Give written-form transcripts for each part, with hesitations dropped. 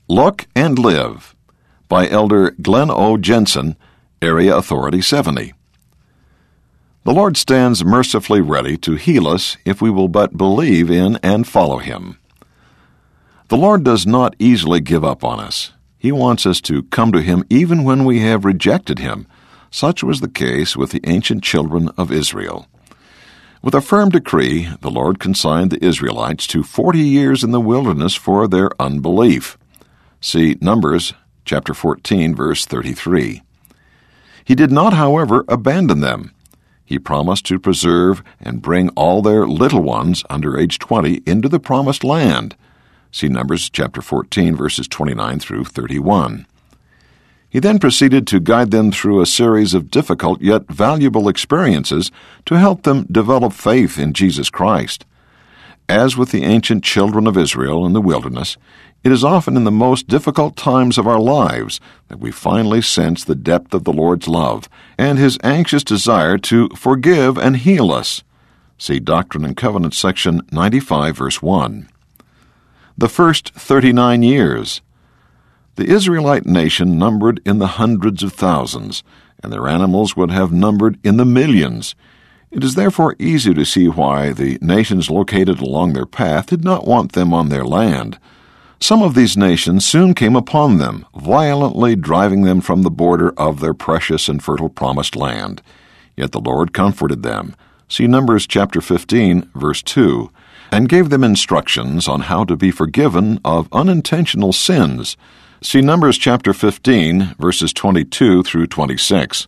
Look and Live by Elder Glenn O. Jensen, Area Authority 70. The Lord stands mercifully ready to heal us if we will but believe in and follow Him. The Lord does not easily give up on us. He wants us to come to Him even when we have rejected Him. Such was the case with the ancient children of Israel. With a firm decree, the Lord consigned the Israelites to 40 years in the wilderness for their unbelief. See Numbers chapter 14, verse 33. He did not, however, abandon them. He promised to preserve and bring all their little ones under age 20 into the promised land. See Numbers chapter 14, verses 29 through 31. He then proceeded to guide them through a series of difficult yet valuable experiences to help them develop faith in Jesus Christ. As with the ancient children of Israel in the wilderness, it is often in the most difficult times of our lives that we finally sense the depth of the Lord's love and His anxious desire to forgive and heal us. See Doctrine and Covenants section 95, verse 1. The first 39 years. The Israelite nation numbered in the hundreds of thousands, and their animals would have numbered in the millions. It is therefore easy to see why the nations located along their path did not want them on their land. Some of these nations soon came upon them, violently driving them from the border of their precious and fertile promised land. Yet the Lord comforted them. See Numbers chapter 15, verse 2, and gave them instructions on how to be forgiven of unintentional sins. See Numbers chapter 15, verses 22 through 26.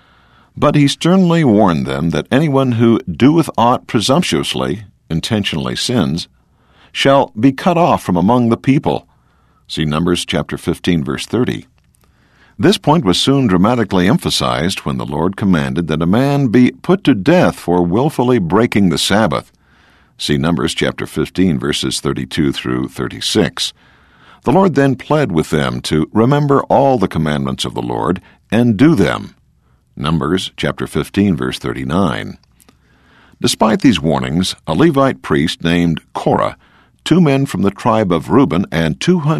But He sternly warned them that anyone who doeth aught presumptuously, intentionally sins, shall be cut off from among the people. See Numbers chapter 15, verse 30. This point was soon dramatically emphasized when the Lord commanded that a man be put to death for willfully breaking the Sabbath. See Numbers chapter 15, verses 32 through 36. The Lord then pled with them to remember all the commandments of the Lord and do them. Numbers chapter 15, verse 39. Despite these warnings, a Levite priest named Korah, 2 men from the tribe of Reuben, and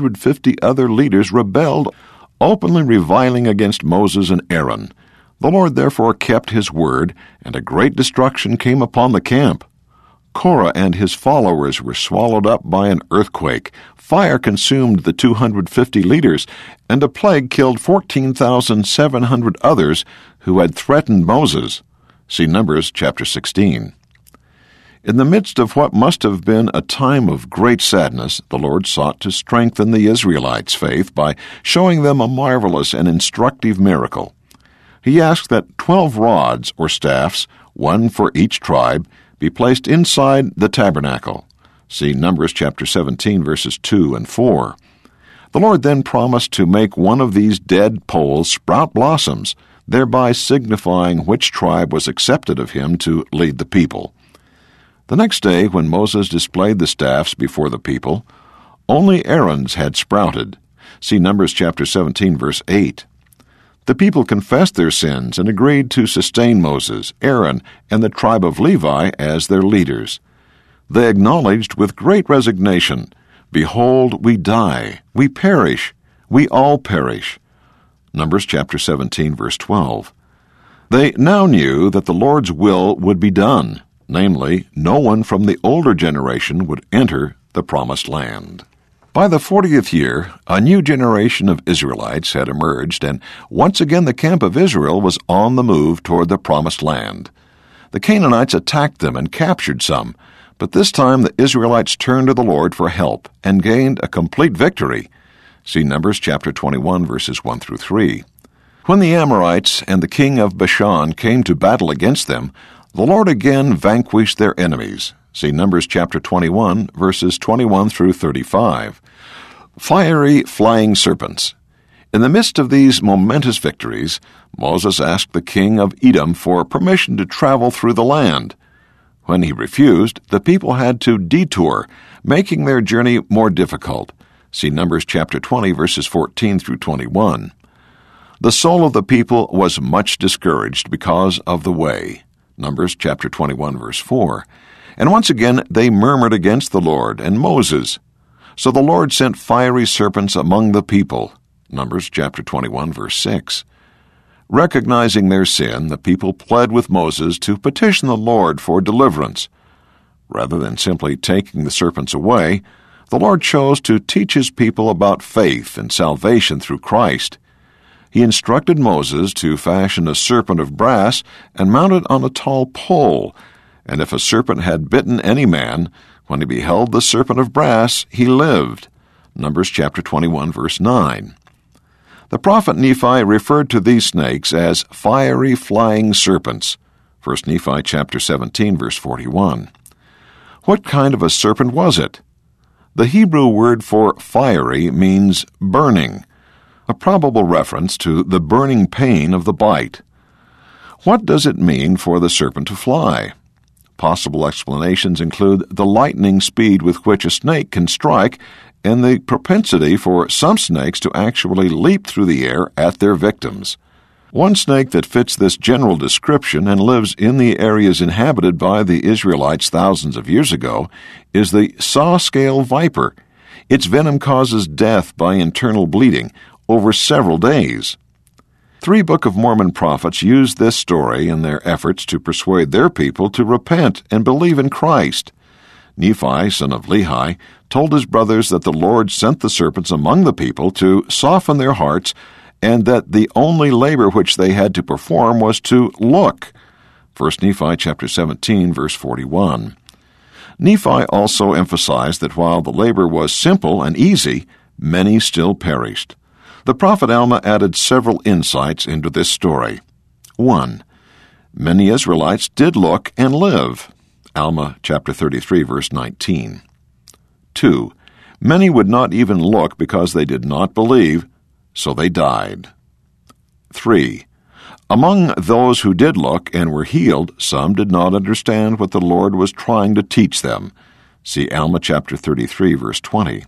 250 other leaders rebelled, openly reviling against Moses and Aaron. The Lord therefore kept His word, and a great destruction came upon the camp. Korah and his followers were swallowed up by an earthquake. Fire consumed the 250 leaders, and a plague killed 14,700 others who had threatened Moses. See Numbers chapter 16. In the midst of what must have been a time of great sadness, the Lord sought to strengthen the Israelites' faith by showing them a marvelous and instructive miracle. He asked that 12 rods or staffs, one for each tribe, be placed inside the tabernacle. See Numbers chapter 17, verses 2 and 4. The Lord then promised to make one of these dead poles sprout blossoms, thereby signifying which tribe was accepted of Him to lead the people. The next day, when Moses displayed the staffs before the people, only Aaron's had sprouted. See Numbers chapter 17, verse 8. The people confessed their sins and agreed to sustain Moses, Aaron, and the tribe of Levi as their leaders. They acknowledged with great resignation, "Behold, we die, we perish, we all perish." Numbers chapter 17, verse 12. They now knew that the Lord's will would be done, namely, no one from the older generation would enter the promised land. By the 40th year, a new generation of Israelites had emerged, and once again the camp of Israel was on the move toward the promised land. The Canaanites attacked them and captured some, but this time the Israelites turned to the Lord for help and gained a complete victory. See Numbers chapter 21, verses 1 through 3. When the Amorites and the king of Bashan came to battle against them, the Lord again vanquished their enemies. See Numbers chapter 21, verses 21 through 35. Fiery flying serpents. In the midst of these momentous victories, Moses asked the king of Edom for permission to travel through the land. When he refused, the people had to detour, making their journey more difficult. See Numbers chapter 20, verses 14 through 21. The soul of the people was much discouraged because of the way. Numbers chapter 21, verse 4. And once again they murmured against the Lord and Moses. So the Lord sent fiery serpents among the people. Numbers chapter 21, verse 6. Recognizing their sin, the people pled with Moses to petition the Lord for deliverance. Rather than simply taking the serpents away, the Lord chose to teach his people about faith and salvation through Christ. He instructed Moses to fashion a serpent of brass and mount it on a tall pole, and if a serpent had bitten any man, when he beheld the serpent of brass, he lived. Numbers chapter 21, verse 9. The prophet Nephi referred to these snakes as fiery flying serpents. 1 Nephi chapter 17, verse 41. What kind of a serpent was it? The Hebrew word for fiery means burning, a probable reference to the burning pain of the bite. What does it mean for the serpent to fly? Possible explanations include the lightning speed with which a snake can strike and the propensity for some snakes to actually leap through the air at their victims. One snake that fits this general description and lives in the areas inhabited by the Israelites thousands of years ago is the saw-scale viper. Its venom causes death by internal bleeding over several days. 3 Book of Mormon prophets used this story in their efforts to persuade their people to repent and believe in Christ. Nephi, son of Lehi, told his brothers that the Lord sent the serpents among the people to soften their hearts, and that the only labor which they had to perform was to look. 1 Nephi chapter 17, verse 41. Nephi also emphasized that while the labor was simple and easy, many still perished. The prophet Alma added several insights into this story. 1. Many Israelites did look and live. Alma chapter 33, verse 19. 2. Many would not even look because they did not believe, so they died. 3. Among those who did look and were healed, some did not understand what the Lord was trying to teach them. See Alma chapter 33, verse 20.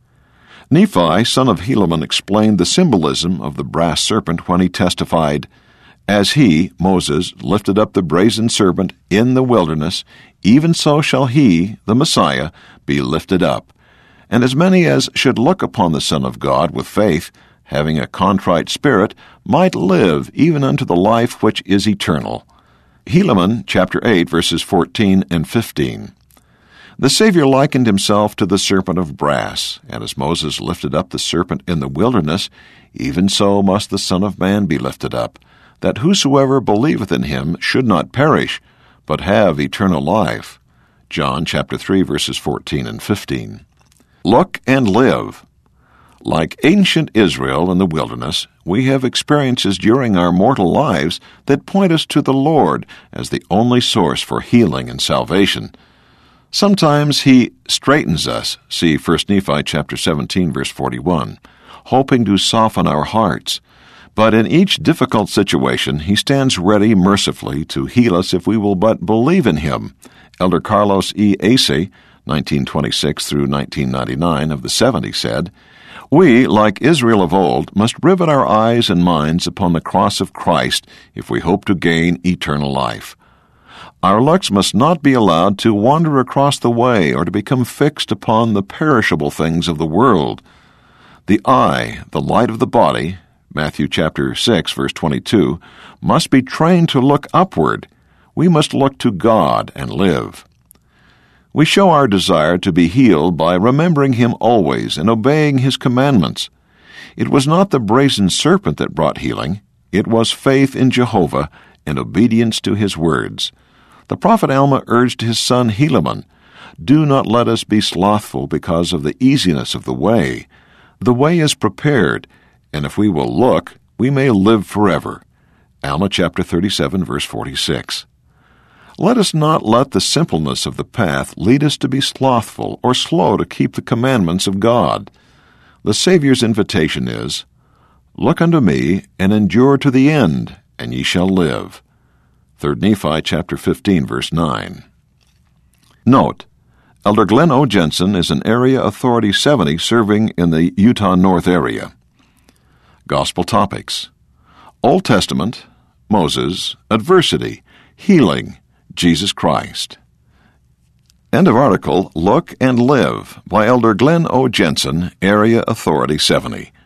Nephi, son of Helaman, explained the symbolism of the brass serpent when he testified, "As he, Moses, lifted up the brazen serpent in the wilderness, even so shall he, the Messiah, be lifted up. And as many as should look upon the Son of God with faith, having a contrite spirit, might live even unto the life which is eternal." Helaman, chapter 8, verses 14 and 15. The Savior likened himself to the serpent of brass, and as Moses lifted up the serpent in the wilderness, even so must the Son of Man be lifted up, that whosoever believeth in him should not perish, but have eternal life. John chapter 3, verses 14 and 15. Look and live. Like ancient Israel in the wilderness, we have experiences during our mortal lives that point us to the Lord as the only source for healing and salvation. Sometimes he straightens us, see 1 Nephi chapter 17, verse 41, hoping to soften our hearts. But in each difficult situation, he stands ready mercifully to heal us if we will but believe in him. Elder Carlos E. Acey, 1926 through 1999 of the 70, said, "We, like Israel of old, must rivet our eyes and minds upon the cross of Christ if we hope to gain eternal life. Our looks must not be allowed to wander across the way or to become fixed upon the perishable things of the world. The eye, the light of the body, Matthew chapter 6, verse 22, must be trained to look upward. We must look to God and live." We show our desire to be healed by remembering him always and obeying his commandments. It was not the brazen serpent that brought healing. It was faith in Jehovah and obedience to his words. The prophet Alma urged his son Helaman, "Do not let us be slothful because of the easiness of the way. The way is prepared, and if we will look, we may live forever." Alma chapter 37, verse 46. Let us not let the simpleness of the path lead us to be slothful or slow to keep the commandments of God. The Savior's invitation is, "Look unto me, and endure to the end, and ye shall live." 3 Nephi chapter 15, verse 9. Note, Elder Glenn O. Jensen is an Area Authority 70 serving in the Utah North area. Gospel topics: Old Testament, Moses, adversity, healing, Jesus Christ. End of article, Look and Live, by Elder Glenn O. Jensen, Area Authority 70.